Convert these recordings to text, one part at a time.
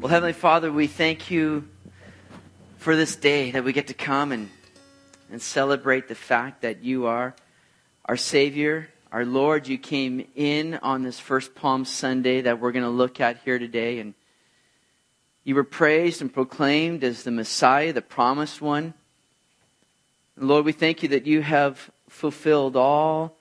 Well, Heavenly Father, we thank you for this day that we get to come and celebrate the fact that you are our Savior, our Lord. You came in on this first Palm Sunday that we're going to look at here today, and you were praised and proclaimed as the Messiah, the promised one. And Lord, we thank you that you have fulfilled all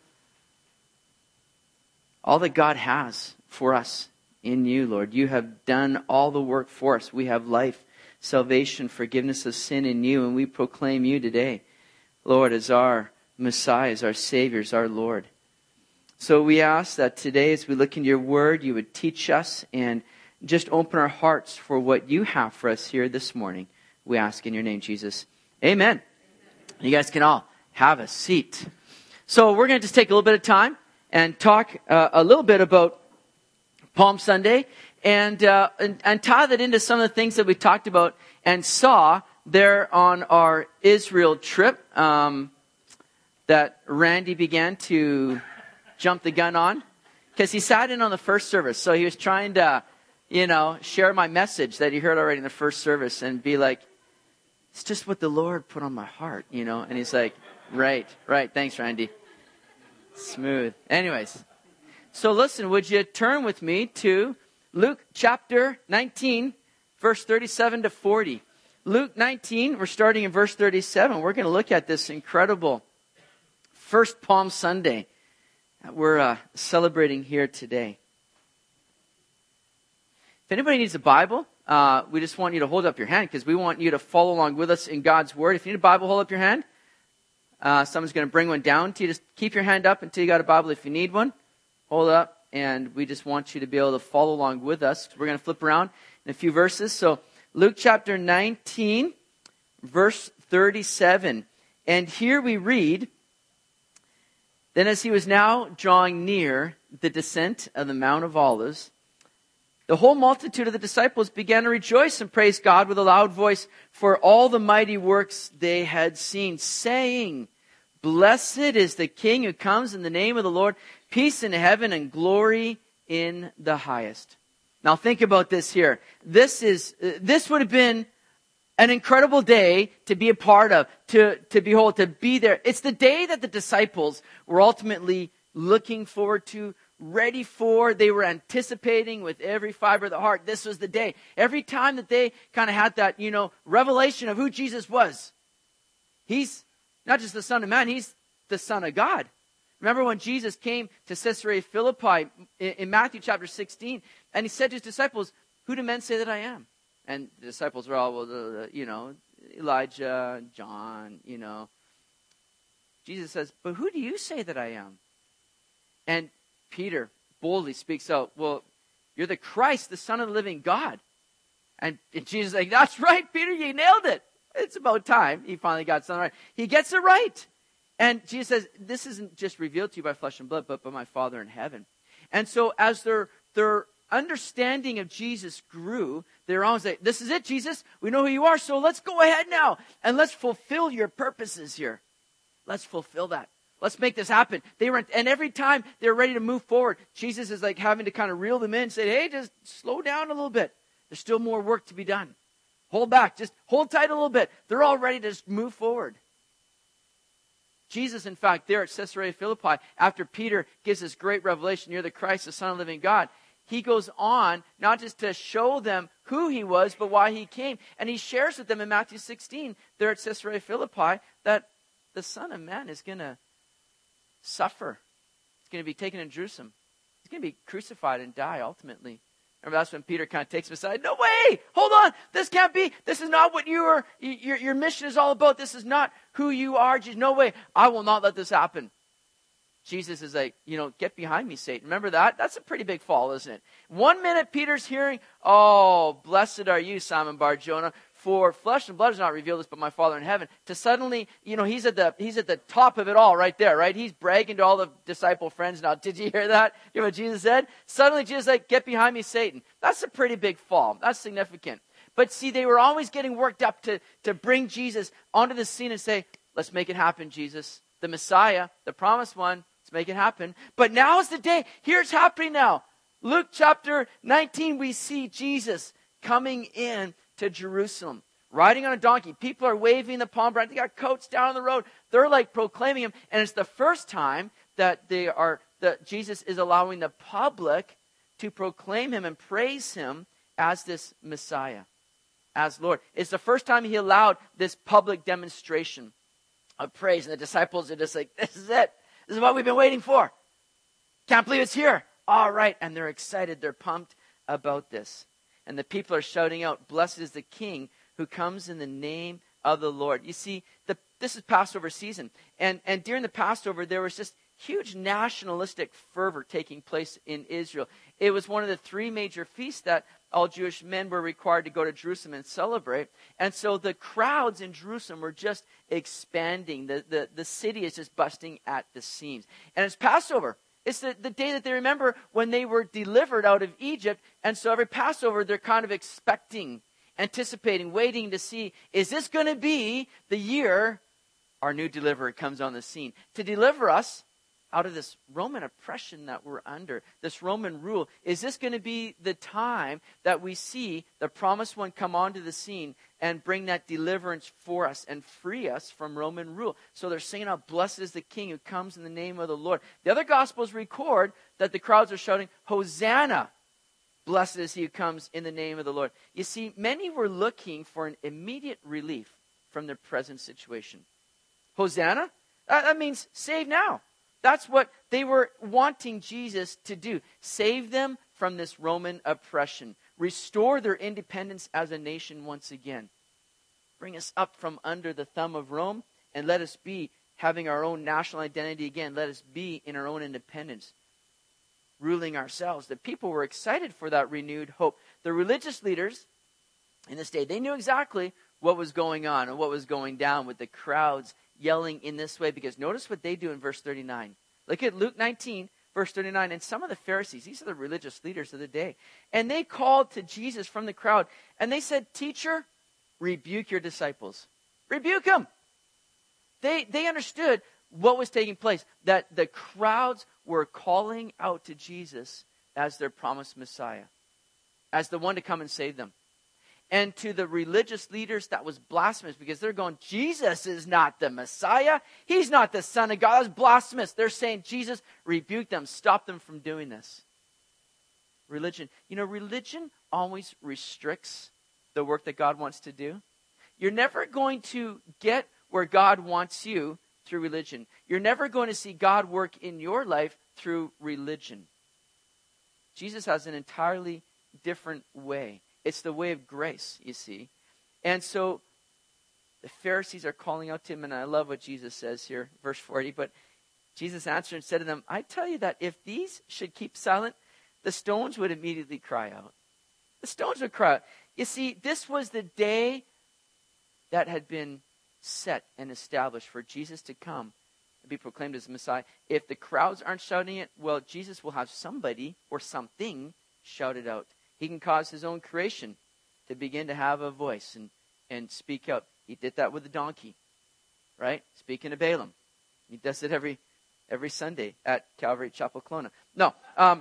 that God has for us in you, Lord. You have done all the work for us. We have life, salvation, forgiveness of sin in you, and we proclaim you today, Lord, as our Messiah, as our Savior, as our Lord. So we ask that today, as we look into your word, you would teach us and just open our hearts for what you have for us here this morning. We ask in your name, Jesus. Amen. You guys can all have a seat. So we're going to just take a little bit of time and talk a little bit about Palm Sunday and tie that into some of the things that we talked about and saw there on our Israel trip that Randy began to jump the gun on, because he sat in on the first service. So he was trying to, share my message that he heard already in the first service and be like, it's just what the Lord put on my heart, And he's like, right. Thanks, Randy. Smooth. Anyways. So listen, would you turn with me to Luke chapter 19, verse 37 to 40. Luke 19, we're starting in verse 37. We're going to look at this incredible first Palm Sunday that we're celebrating here today. If anybody needs a Bible, we just want you to hold up your hand because we want you to follow along with us in God's Word. If you need a Bible, hold up your hand. Someone's going to bring one down to you. Just keep your hand up until you got a Bible if you need one. Hold it up, and we just want you to be able to follow along with us. We're going to flip around in a few verses. So Luke chapter 19, verse 37. And here we read, then as he was now drawing near the descent of the Mount of Olives, the whole multitude of the disciples began to rejoice and praise God with a loud voice for all the mighty works they had seen, saying, blessed is the King who comes in the name of the Lord, peace in heaven and glory in the highest. Now think about this here. This would have been an incredible day to be a part of, to behold, to be there. It's the day that the disciples were ultimately looking forward to, ready for. They were anticipating with every fiber of the heart. This was the day. Every time that they kind of had that, revelation of who Jesus was. He's not just the Son of Man, he's the Son of God. Remember when Jesus came to Caesarea Philippi in Matthew chapter 16, and he said to his disciples, who do men say that I am? And the disciples were all, Elijah, John, Jesus says, but who do you say that I am? And Peter boldly speaks out, well, you're the Christ, the Son of the living God. And Jesus is like, that's right, Peter, you nailed it. It's about time he finally got something right. He gets it right. And Jesus says, this isn't just revealed to you by flesh and blood, but by my Father in heaven. And so as their understanding of Jesus grew, they're always like, this is it, Jesus. We know who you are, so let's go ahead now. And let's fulfill your purposes here. Let's fulfill that. Let's make this happen. And every time they're ready to move forward, Jesus is like having to kind of reel them in and say, hey, just slow down a little bit. There's still more work to be done. Hold back. Just hold tight a little bit. They're all ready to just move forward. Jesus, in fact, there at Caesarea Philippi, after Peter gives this great revelation, you're the Christ, the Son of the living God, he goes on not just to show them who he was, but why he came. And he shares with them in Matthew 16, there at Caesarea Philippi, that the Son of Man is going to suffer. He's going to be taken in Jerusalem. He's going to be crucified and die ultimately. Remember, that's when Peter kind of takes him aside. No way! Hold on! This can't be. This is not what your mission is all about. This is not who you are. Jesus, no way. I will not let this happen. Jesus is like, get behind me, Satan. Remember that? That's a pretty big fall, isn't it? 1 minute, Peter's hearing, oh, blessed are you, Simon Bar-Jonah, for flesh and blood has not revealed this, but my Father in heaven. To suddenly, he's at the top of it all right there, right? He's bragging to all the disciple friends now. Did you hear that? You know what Jesus said? Suddenly Jesus is like, get behind me, Satan. That's a pretty big fall. That's significant. But see, they were always getting worked up to bring Jesus onto the scene and say, let's make it happen, Jesus. The Messiah, the promised one, let's make it happen. But now is the day. Here's happening now. Luke chapter 19, we see Jesus coming in to Jerusalem, riding on a donkey. People are waving the palm branch. They got coats down on the road. They're like proclaiming him. And it's the first time that Jesus is allowing the public to proclaim him and praise him as this Messiah, as Lord. It's the first time he allowed this public demonstration of praise. And the disciples are just like, this is it. This is what we've been waiting for. Can't believe it's here. All right. And they're excited. They're pumped about this. And the people are shouting out, blessed is the King who comes in the name of the Lord. You see, this is Passover season. And during the Passover, there was just huge nationalistic fervor taking place in Israel. It was one of the three major feasts that all Jewish men were required to go to Jerusalem and celebrate. And so the crowds in Jerusalem were just expanding. The city is just busting at the seams. And it's Passover. It's the day that they remember when they were delivered out of Egypt. And so every Passover, they're kind of expecting, anticipating, waiting to see, is this going to be the year our new deliverer comes on the scene to deliver us out of this Roman oppression that we're under, this Roman rule? Is this going to be the time that we see the promised one come onto the scene and bring that deliverance for us and free us from Roman rule? So they're singing out, blessed is the King who comes in the name of the Lord. The other Gospels record that the crowds are shouting, Hosanna, blessed is he who comes in the name of the Lord. You see, many were looking for an immediate relief from their present situation. Hosanna? That means save now. That's what they were wanting Jesus to do. Save them from this Roman oppression. Restore their independence as a nation once again. Bring us up from under the thumb of Rome and let us be having our own national identity again. Let us be in our own independence, ruling ourselves. The people were excited for that renewed hope. The religious leaders in this day, they knew exactly what was going on and what was going down with the crowds yelling in this way, because notice what they do in verse 39. Look at Luke 19, verse 39. And some of the Pharisees, these are the religious leaders of the day, and they called to Jesus from the crowd, and they said, Teacher, rebuke your disciples. Rebuke them. They understood what was taking place, that the crowds were calling out to Jesus as their promised Messiah, as the one to come and save them. And to the religious leaders, that was blasphemous, because they're going, Jesus is not the Messiah. He's not the Son of God. That's blasphemous. They're saying, Jesus, rebuke them. Stop them from doing this. Religion. You know, religion always restricts the work that God wants to do. You're never going to get where God wants you through religion. You're never going to see God work in your life through religion. Jesus has an entirely different way. It's the way of grace, you see. And so the Pharisees are calling out to him, and I love what Jesus says here, verse 40. But Jesus answered and said to them, I tell you that if these should keep silent, the stones would immediately cry out. The stones would cry out. You see, this was the day that had been set and established for Jesus to come and be proclaimed as the Messiah. If the crowds aren't shouting it, well, Jesus will have somebody or something shout it out. He can cause his own creation to begin to have a voice and speak out. He did that with the donkey, right? Speaking of Balaam. He does it every Sunday at Calvary Chapel Kelowna. No,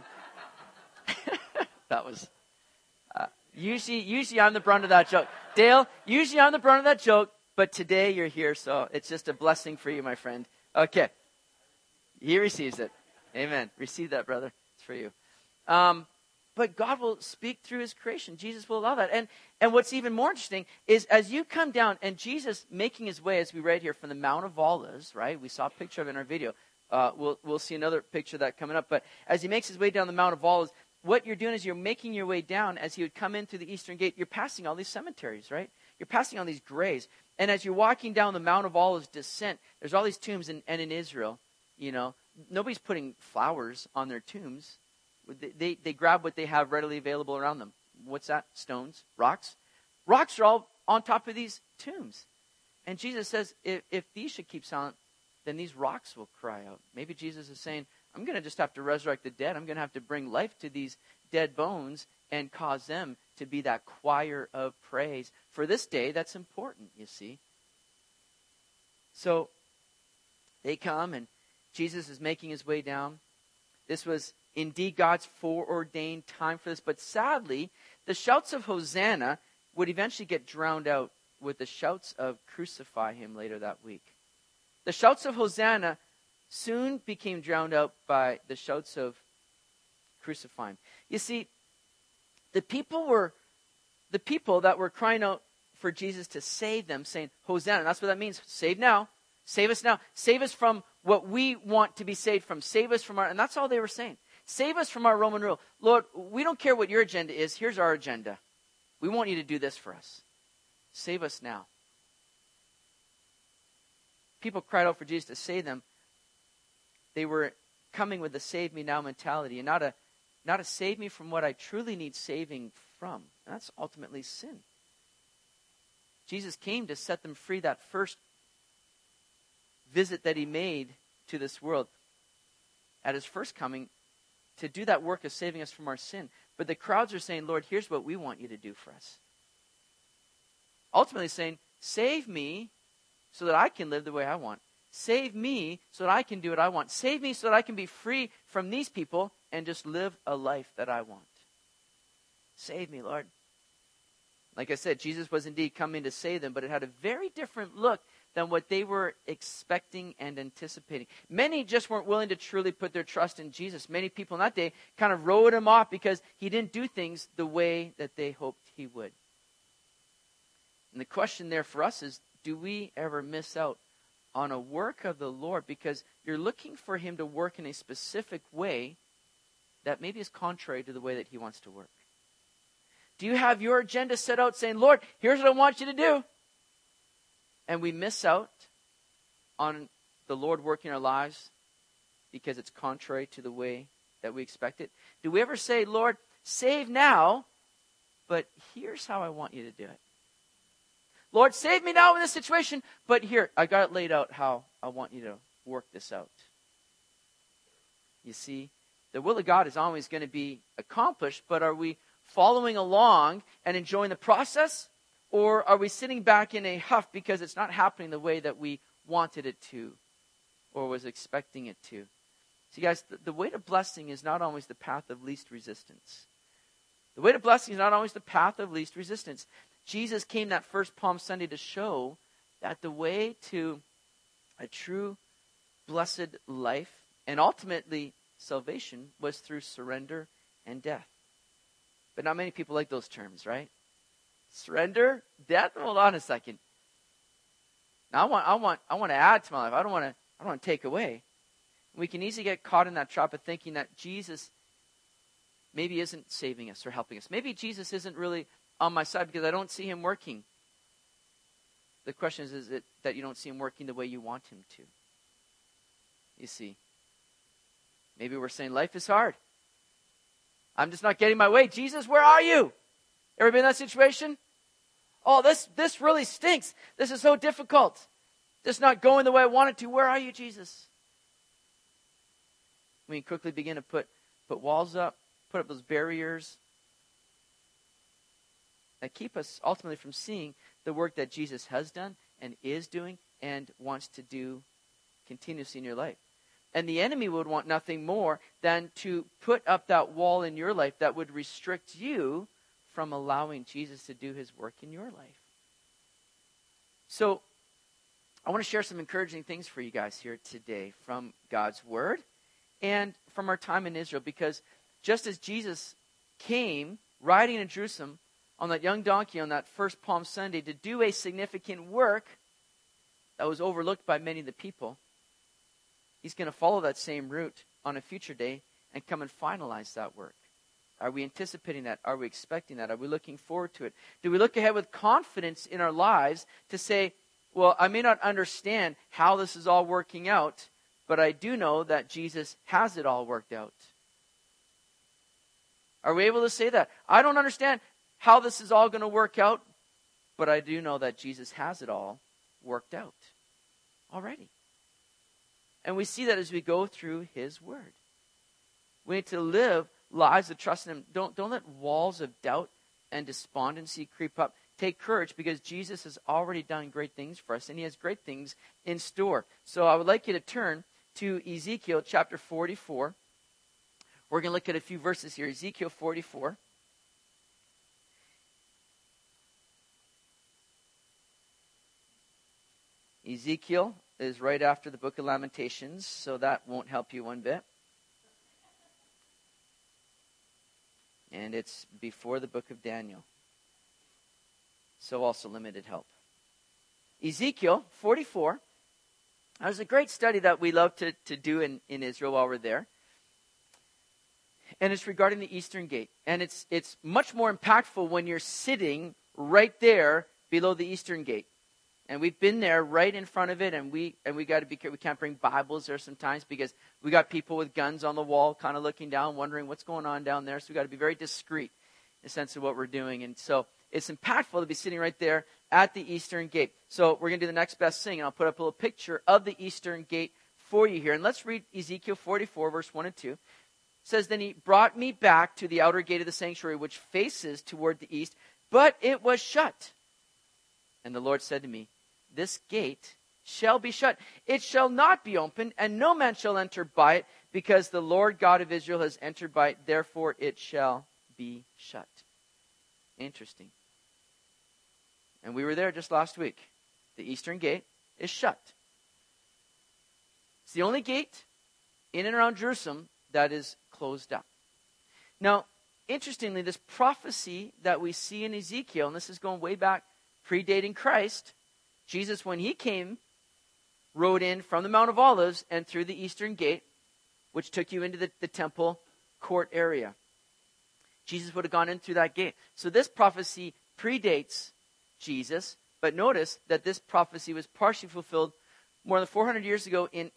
that was, usually I'm the brunt of that joke. Dale, usually I'm the brunt of that joke, but today you're here, so it's just a blessing for you, my friend. Okay. He receives it. Amen. Receive that, brother. It's for you. But God will speak through his creation. Jesus will allow that. And what's even more interesting is as you come down, and Jesus making his way, as we read here, from the Mount of Olives, right? We saw a picture of it in our video. We'll see another picture of that coming up. But as he makes his way down the Mount of Olives, what you're doing is you're making your way down. As he would come in through the eastern gate, you're passing all these cemeteries, right? You're passing all these graves. And as you're walking down the Mount of Olives descent, there's all these tombs. And in Israel, you know, nobody's putting flowers on their tombs. They grab what they have readily available around them. What's that? Stones, rocks. Rocks are all on top of these tombs. And Jesus says, if these should keep silent, then these rocks will cry out. Maybe Jesus is saying, I'm going to just have to resurrect the dead. I'm going to have to bring life to these dead bones and cause them to be that choir of praise. For this day, that's important, you see. So they come, and Jesus is making his way down. This was indeed God's foreordained time for this. But sadly, the shouts of Hosanna would eventually get drowned out with the shouts of crucify him later that week. The shouts of Hosanna soon became drowned out by the shouts of crucify him. You see, the people that were crying out for Jesus to save them, saying, Hosanna. That's what that means. Save now. Save us now. Save us from what we want to be saved from. Save us from and that's all they were saying. Save us from our Roman rule. Lord, we don't care what your agenda is. Here's our agenda. We want you to do this for us. Save us now. People cried out for Jesus to save them. They were coming with the save me now mentality, and not a save me from what I truly need saving from. And that's ultimately sin. Jesus came to set them free that first visit that he made to this world at his first coming, to do that work of saving us from our sin. But the crowds are saying, Lord, here's what we want you to do for us. Ultimately saying, save me so that I can live the way I want. Save me so that I can do what I want. Save me so that I can be free from these people and just live a life that I want. Save me, Lord. Like I said, Jesus was indeed coming to save them, but it had a very different look than what they were expecting and anticipating. Many just weren't willing to truly put their trust in Jesus. Many people in that day kind of wrote him off because he didn't do things the way that they hoped he would. And the question there for us is, do we ever miss out on a work of the Lord because you're looking for him to work in a specific way that maybe is contrary to the way that he wants to work? Do you have your agenda set out saying, Lord, here's what I want you to do? And we miss out on the Lord working in our lives because it's contrary to the way that we expect it? Do we ever say, Lord, save now, but here's how I want you to do it? Lord, save me now in this situation, but here, I got it laid out how I want you to work this out. You see, the will of God is always going to be accomplished, but are we following along and enjoying the process? Or are we sitting back in a huff because it's not happening the way that we wanted it to or was expecting it to? See, guys, the way to blessing is not always the path of least resistance. The way to blessing is not always the path of least resistance. Jesus came that first Palm Sunday to show that the way to a true blessed life and ultimately salvation was through surrender and death. But not many people like those terms, right? Surrender, death. Hold on a second. Now I want to add to my life. I don't want to take away. We can easily get caught in that trap of thinking that Jesus maybe isn't saving us or helping us. Maybe Jesus isn't really on my side because I don't see him working. The question is it that you don't see him working the way you want him to? You see, maybe we're saying life is hard. I'm just not getting my way. Jesus, where are you? Ever been in that situation? Oh, this really stinks. This is so difficult. Just not going the way I want it to. Where are you, Jesus? We quickly begin to put walls up, put up those barriers that keep us ultimately from seeing the work that Jesus has done and is doing and wants to do continuously in your life. And the enemy would want nothing more than to put up that wall in your life that would restrict you from allowing Jesus to do his work in your life. So I want to share some encouraging things for you guys here today from God's word and from our time in Israel, because just as Jesus came riding in Jerusalem on that young donkey on that first Palm Sunday to do a significant work that was overlooked by many of the people, he's going to follow that same route on a future day and come and finalize that work. Are we anticipating that? Are we expecting that? Are we looking forward to it? Do we look ahead with confidence in our lives to say, well, I may not understand how this is all working out, but I do know that Jesus has it all worked out? Are we able to say that? I don't understand how this is all going to work out, but I do know that Jesus has it all worked out already. And we see that as we go through his word. We need to live lives that trust in him. Don't let walls of doubt and despondency creep up. Take courage because Jesus has already done great things for us and he has great things in store. So I would like you to turn to Ezekiel chapter 44. We're going to look at a few verses here. Ezekiel 44. Ezekiel is right after the book of Lamentations, so that won't help you one bit. And it's before the book of Daniel. So also limited help. Ezekiel 44. There's a great study that we love to do in Israel while we're there. And it's regarding the Eastern Gate. And it's much more impactful when you're sitting right there below the Eastern Gate. And we've been there right in front of it, and we got to be careful. We can't bring Bibles there sometimes because we got people with guns on the wall kind of looking down, wondering what's going on down there. So we got to be very discreet in the sense of what we're doing. And so it's impactful to be sitting right there at the Eastern Gate. So we're going to do the next best thing, and I'll put up a little picture of the Eastern Gate for you here. And let's read Ezekiel 44, verse 1 and 2. It says, "Then he brought me back to the outer gate of the sanctuary, which faces toward the east, but it was shut. And the Lord said to me, this gate shall be shut. It shall not be opened, and no man shall enter by it, because the Lord God of Israel has entered by it. Therefore it shall be shut." Interesting. And we were there just last week. The Eastern Gate is shut. It's the only gate in and around Jerusalem that is closed up. Now, interestingly, this prophecy that we see in Ezekiel, and this is going way back, predating Christ, Jesus, when he came, rode in from the Mount of Olives and through the Eastern Gate, which took you into the temple court area. Jesus would have gone in through that gate. So this prophecy predates Jesus, but notice that this prophecy was partially fulfilled more than 400 years ago in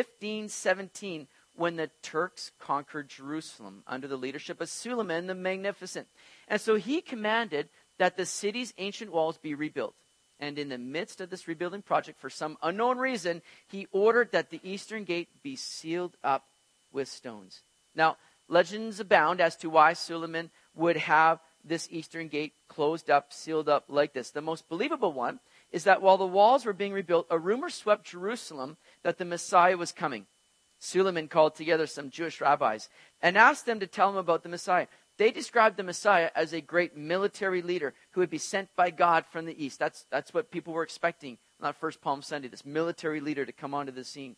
1517, when the Turks conquered Jerusalem under the leadership of Suleiman the Magnificent. And so he commanded that the city's ancient walls be rebuilt. And in the midst of this rebuilding project, for some unknown reason, he ordered that the Eastern Gate be sealed up with stones. Now, legends abound as to why Suleiman would have this Eastern Gate closed up, sealed up like this. The most believable one is that while the walls were being rebuilt, a rumor swept Jerusalem that the Messiah was coming. Suleiman called together some Jewish rabbis and asked them to tell him about the Messiah. They described the Messiah as a great military leader who would be sent by God from the east. That's what people were expecting on that first Palm Sunday, this military leader to come onto the scene.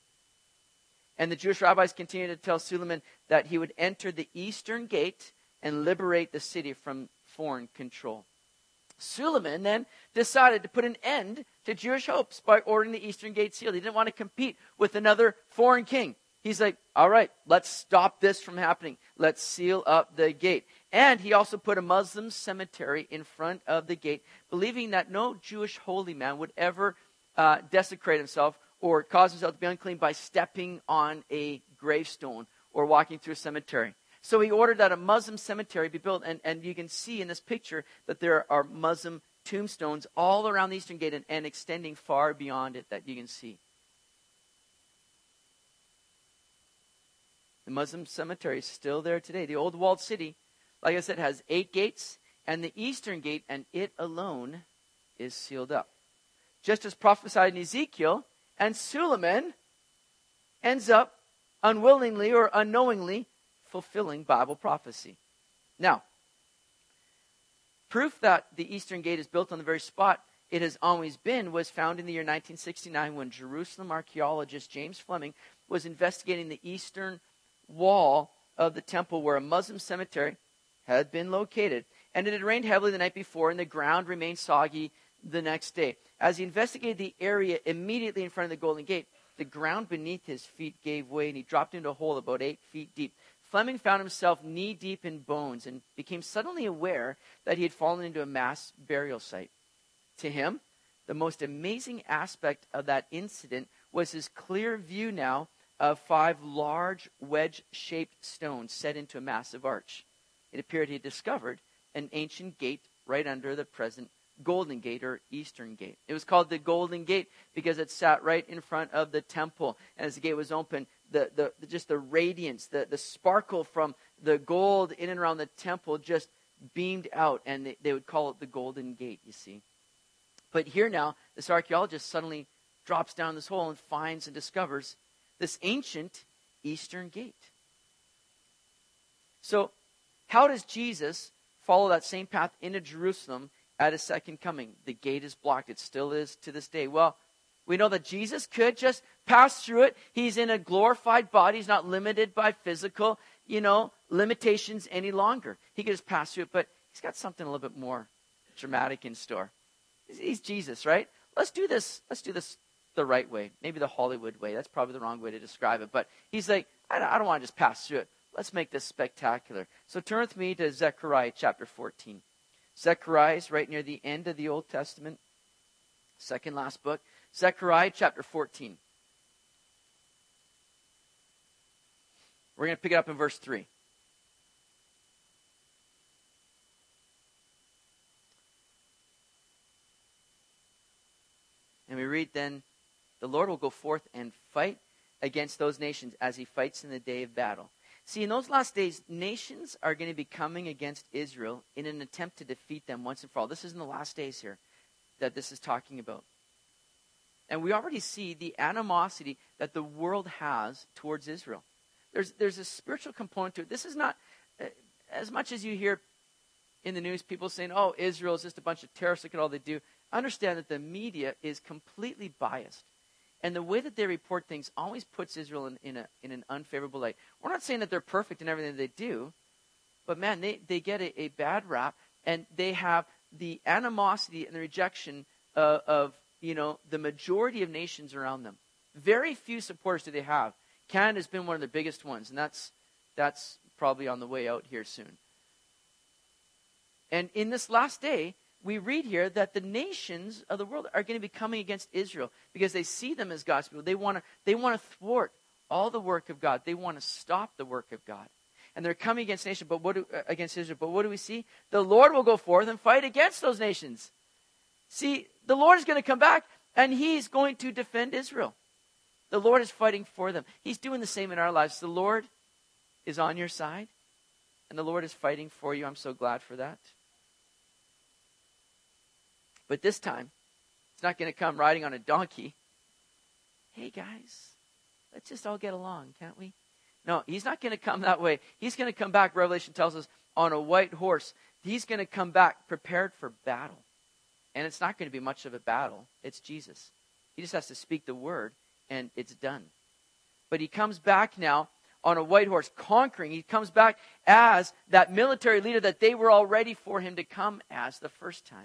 And the Jewish rabbis continued to tell Suleiman that he would enter the Eastern Gate and liberate the city from foreign control. Suleiman then decided to put an end to Jewish hopes by ordering the Eastern Gate sealed. He didn't want to compete with another foreign king. He's like, all right, let's stop this from happening. Let's seal up the gate. And he also put a Muslim cemetery in front of the gate, believing that no Jewish holy man would ever desecrate himself or cause himself to be unclean by stepping on a gravestone or walking through a cemetery. So he ordered that a Muslim cemetery be built. And you can see in this picture that there are Muslim tombstones all around the Eastern Gate and extending far beyond it that you can see. The Muslim cemetery is still there today. The old walled city, like I said, has 8 gates, and the Eastern Gate, and it alone is sealed up. Just as prophesied in Ezekiel, and Suleiman ends up unwillingly or unknowingly fulfilling Bible prophecy. Now, proof that the Eastern Gate is built on the very spot it has always been was found in the year 1969 when Jerusalem archaeologist James Fleming was investigating the eastern wall of the temple where a Muslim cemetery had been located. And it had rained heavily the night before, and the ground remained soggy the next day. As he investigated the area immediately in front of the Golden Gate, the ground beneath his feet gave way, and he dropped into a hole about 8 feet deep. Fleming found himself knee-deep in bones and became suddenly aware that he had fallen into a mass burial site. To him, the most amazing aspect of that incident was his clear view now of 5 large wedge-shaped stones set into a massive arch. It appeared he had discovered an ancient gate right under the present Golden Gate or Eastern Gate. It was called the Golden Gate because it sat right in front of the temple. And as the gate was open, just the radiance, the sparkle from the gold in and around the temple just beamed out. And they would call it the Golden Gate, you see. But here now, this archaeologist suddenly drops down this hole and finds and discovers this ancient Eastern Gate. So, how does Jesus follow that same path into Jerusalem at his second coming? The gate is blocked. It still is to this day. Well, We know that Jesus could just pass through it. He's in a glorified body. He's not limited by physical, limitations any longer. He could just pass through it, but he's got something a little bit more dramatic in store. He's Jesus, right? Let's do this the right way. Maybe the Hollywood way. That's probably the wrong way to describe it. But he's like, I don't want to just pass through it. Let's make this spectacular. So turn with me to Zechariah chapter 14. Zechariah is right near the end of the Old Testament. Second last book. Zechariah chapter 14. We're going to pick it up in verse 3. And we read then, the Lord will go forth and fight against those nations as he fights in the day of battle. See, in those last days, nations are going to be coming against Israel in an attempt to defeat them once and for all. This is in the last days here that this is talking about. And we already see the animosity that the world has towards Israel. There's a spiritual component to it. This is not, as much as you hear in the news people saying, oh, Israel is just a bunch of terrorists, look at all they do. Understand that the media is completely biased. And the way that they report things always puts Israel in an unfavorable light. We're not saying that they're perfect in everything they do, but man, they get a bad rap, and they have the animosity and the rejection of the majority of nations around them. Very few supporters do they have. Canada's been one of the biggest ones, and that's probably on the way out here soon. And in this last day, we read here that the nations of the world are going to be coming against Israel because they see them as God's people. They want to thwart all the work of God. They want to stop the work of God. And they're coming against nations, against Israel. But what do we see? The Lord will go forth and fight against those nations. See, the Lord is going to come back, and he's going to defend Israel. The Lord is fighting for them. He's doing the same in our lives. The Lord is on your side, and the Lord is fighting for you. I'm so glad for that. But this time, it's not going to come riding on a donkey. Hey, guys, let's just all get along, can't we? No, he's not going to come that way. He's going to come back, Revelation tells us, on a white horse. He's going to come back prepared for battle. And it's not going to be much of a battle. It's Jesus. He just has to speak the word, and it's done. But he comes back now on a white horse, conquering. He comes back as that military leader that they were all ready for him to come as the first time.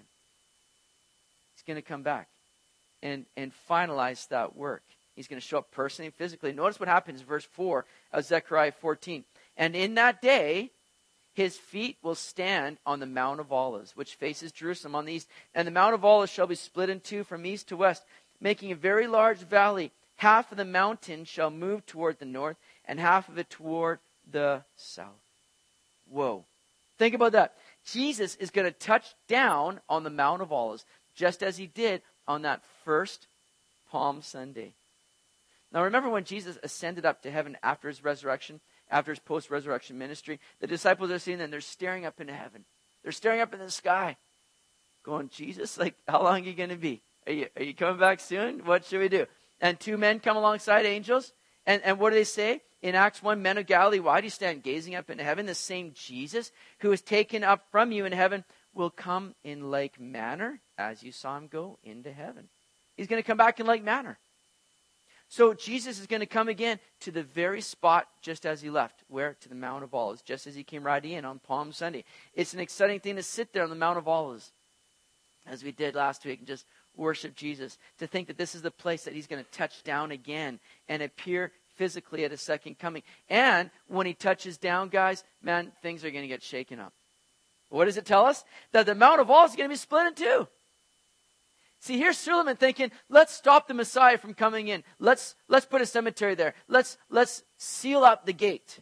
He's going to come back and finalize that work. He's going to show up personally and physically. Notice what happens in verse 4 of Zechariah 14. And in that day, his feet will stand on the Mount of Olives, which faces Jerusalem on the east. And the Mount of Olives shall be split in two from east to west, making a very large valley. Half of the mountain shall move toward the north, and half of it toward the south. Whoa. Think about that. Jesus is going to touch down on the Mount of Olives, just as he did on that first Palm Sunday. Now remember when Jesus ascended up to heaven after his resurrection, after his post-resurrection ministry, the disciples are seeing them, they're staring up into heaven. They're staring up in the sky, going, Jesus, how long are you going to be? Are you coming back soon? What should we do? And two men come alongside angels, and what do they say? In Acts 1, men of Galilee, why do you stand gazing up into heaven? The same Jesus who is taken up from you in heaven will come in like manner as you saw him go into heaven. He's going to come back in like manner. So Jesus is going to come again to the very spot just as he left. Where? To the Mount of Olives, just as he came riding in on Palm Sunday. It's an exciting thing to sit there on the Mount of Olives, as we did last week, and just worship Jesus. To think that this is the place that he's going to touch down again and appear physically at his second coming. And when he touches down, guys, man, things are going to get shaken up. What does it tell us? That the Mount of Olives is going to be split in two. See, here's Suleiman thinking, let's stop the Messiah from coming in. Let's put a cemetery there. Let's seal up the gate.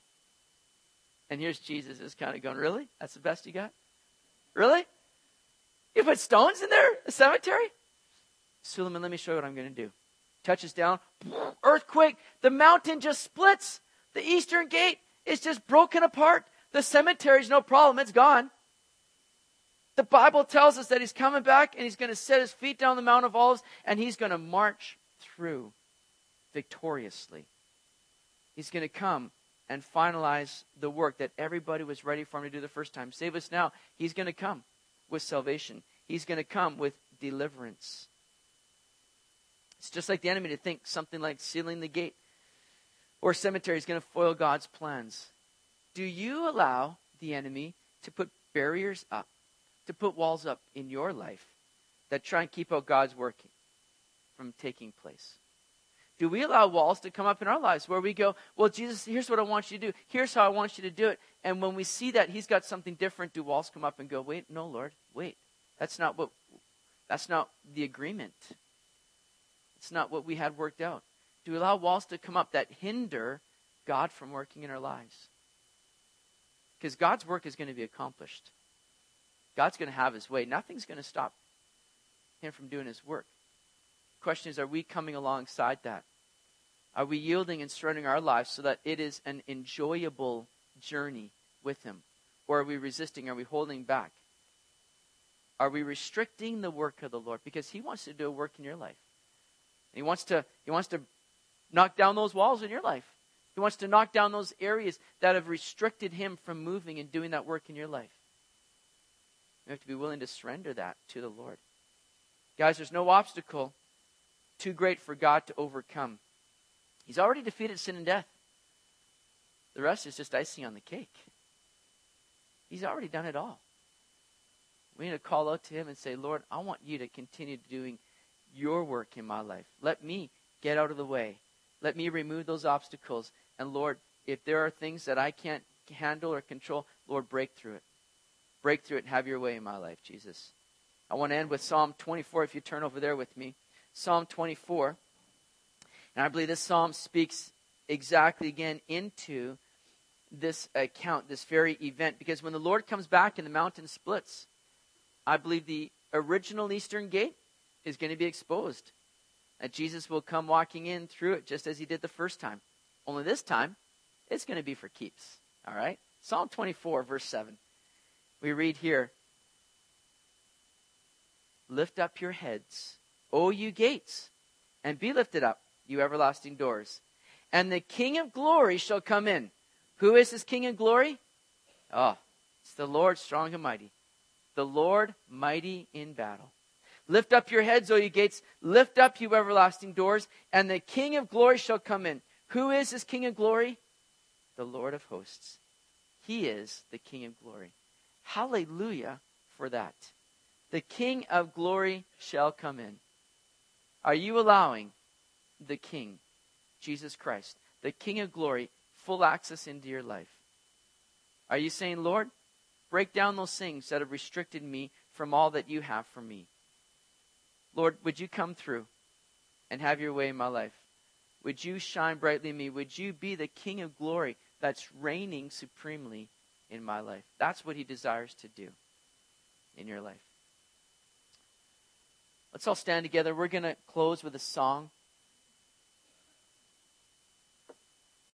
And here's Jesus is kind of going, really? That's the best you got? Really? You put stones in there? A cemetery? Suleiman, let me show you what I'm going to do. Touches down, earthquake, the mountain just splits. The eastern gate is just broken apart. The cemetery's no problem, it's gone. The Bible tells us that he's coming back and he's going to set his feet down the Mount of Olives and he's going to march through victoriously. He's going to come and finalize the work that everybody was ready for him to do the first time. Save us now. He's going to come with salvation. He's going to come with deliverance. It's just like the enemy to think something like sealing the gate or cemetery is going to foil God's plans. Do you allow the enemy to put barriers up, to put walls up in your life that try and keep out God's work from taking place? Do we allow walls to come up in our lives where we go, well, Jesus, here's what I want you to do. Here's how I want you to do it. And when we see that he's got something different, do walls come up and go, wait, no, Lord, wait. That's not the agreement. It's not what we had worked out. Do we allow walls to come up that hinder God from working in our lives? Because God's work is going to be accomplished. God's going to have his way. Nothing's going to stop him from doing his work. The question is, are we coming alongside that? Are we yielding and surrendering our lives so that it is an enjoyable journey with him? Or are we resisting? Are we holding back? Are we restricting the work of the Lord? Because he wants to do a work in your life. And he wants to knock down those walls in your life. He wants to knock down those areas that have restricted him from moving and doing that work in your life. You have to be willing to surrender that to the Lord. Guys, there's no obstacle too great for God to overcome. He's already defeated sin and death. The rest is just icing on the cake. He's already done it all. We need to call out to him and say, Lord, I want you to continue doing your work in my life. Let me get out of the way. Let me remove those obstacles. And Lord, if there are things that I can't handle or control, Lord, break through it. Break through it and have your way in my life, Jesus. I want to end with Psalm 24, if you turn over there with me. Psalm 24. And I believe this psalm speaks exactly again into this account, this very event. Because when the Lord comes back and the mountain splits, I believe the original eastern gate is going to be exposed. That Jesus will come walking in through it just as he did the first time. Only this time, it's going to be for keeps. All right? Psalm 24, verse 7. We read here, lift up your heads, O you gates, and be lifted up, you everlasting doors. And the King of glory shall come in. Who is this King of glory? Oh, it's the Lord strong and mighty. The Lord mighty in battle. Lift up your heads, O you gates. Lift up, you everlasting doors. And the King of glory shall come in. Who is this King of glory? The Lord of hosts. He is the King of glory. Hallelujah for that. The King of glory shall come in. Are you allowing the King, Jesus Christ, the King of glory, full access into your life? Are you saying, Lord, break down those things that have restricted me from all that you have for me? Lord, would you come through and have your way in my life? Would you shine brightly in me? Would you be the King of glory that's reigning supremely in my life? That's what he desires to do in your life. Let's all stand together. We're going to close with a song.